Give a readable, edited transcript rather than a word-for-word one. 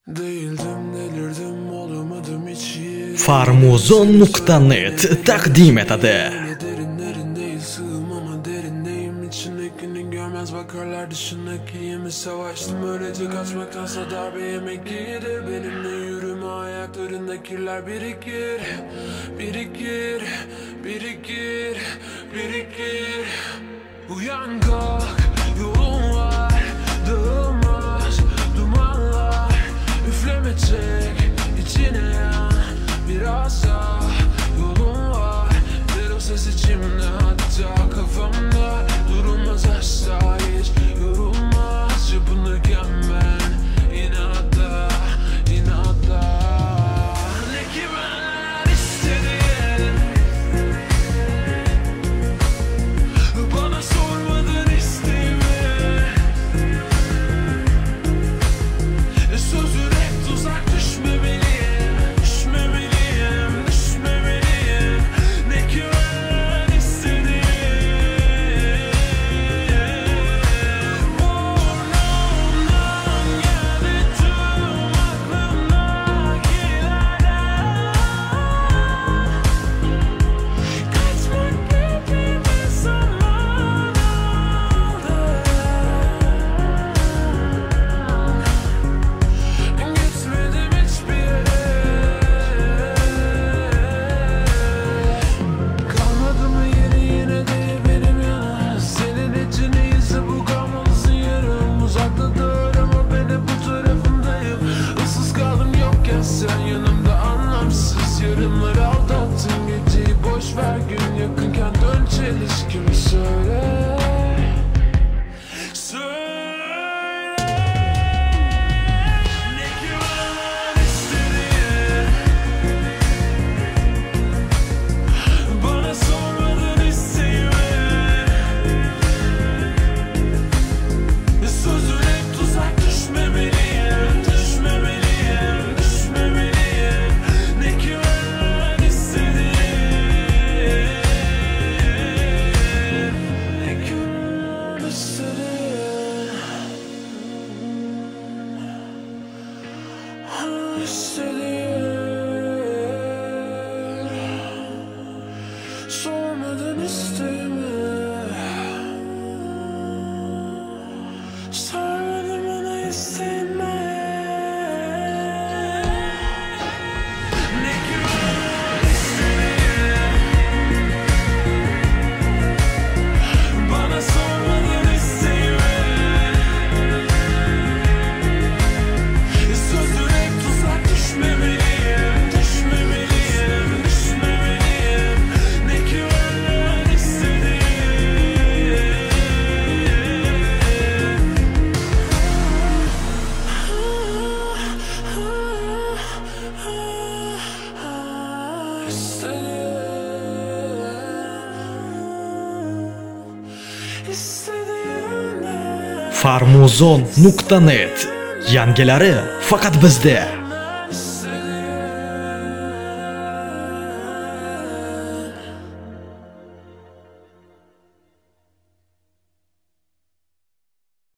Değildim, delirdim, olamadım hiç iyi. Farmuzon.net takdim etadi. Derinlerinde sığım ama derindeyim. İçindekini görmez bakarlar, dışındakiyimi savaştım. Öylece kaçmaktansa darbe yemek iyidir. Benimle yürüme, ayaklarında kirler birikir. Birikir, birikir, birikir. Uyan kalk, yolun var, dağılmaz dumanlar. Üfleme çek, içine yan, biraz daha yolun var. Ver o ses içimde, hatta kafamda. Durulmaz asla, hiç yorulmaz. Çırpınırken ben inatla, inatla. Ne ki ben istedim, bana sormadın isteğimi. Sözü hep tuzak, düşmemeliyim, düşmemeliyim, düşmemeliyim. Ne ki ben istedim, burnumdan geldi tüm aklımdakilerden. Kaçmak gibi bir zaman aldı. Gitmedim hiçbir yere, kalmadı mı yeri yine de benim yana. Senin için iyisi bu, kalmalısın yarım. Uzaktadır ama ben hep bu tarafındayım. Issız kaldım yokken sen yanımda, anlamsız yarınları aldattın. Geceyi boş ver, gün yakınken dön çelişkimi söyle. Söyle. Ne ki ben istedim, bana sormadın isteğimi. Sözün hep tuzak, düşmemeliyim, düşmemeliyim, düşmemeliyim. Ne ki ben istedim, ne ki ben istedim, istedim. Sormadın isteğimi, sormadın bana isteğimi. Ne ki ben istedim, bana sormadın isteğimi. Sözün hep tuzak, düşmemeliyim, düşmemeliyim, düşmemeliyim. Ne ki ben istedim, istedim. Farmuzon.net yangilari faqat bizda.